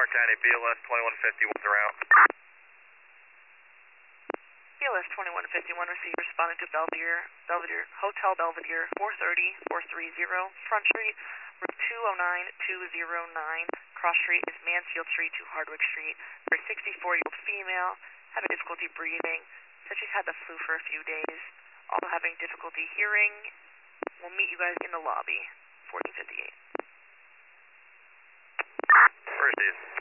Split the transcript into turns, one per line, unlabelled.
County, BLS 2151's around.
BLS 2151, receive responding to Belvedere, Hotel Belvedere, 430-430, Front Street, route 209209. Cross street is Mansfield Street to Hardwick Street. For a 64-year-old female, having difficulty breathing, said she's had the flu for a few days. Also having difficulty hearing. We'll meet you guys in the lobby, 1458.
Where is he?